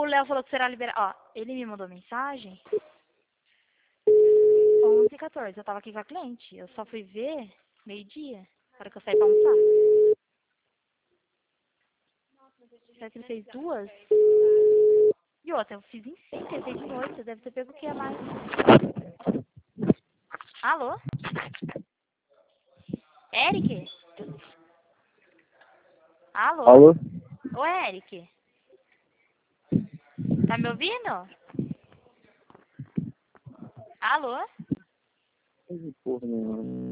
Léo falou que será liberado. Ó, ele me mandou mensagem 11h14. Eu tava aqui com a cliente. Eu só fui ver meio-dia, na hora que eu saí pra almoçar. Será que ele fez 2? E outra, eu fiz em 5, ele fez de noite. Você deve ter pego o que a mais? Alô? Eric? Alô? Alô? Ô, Eric? Tá me ouvindo? Alô? Porra, não.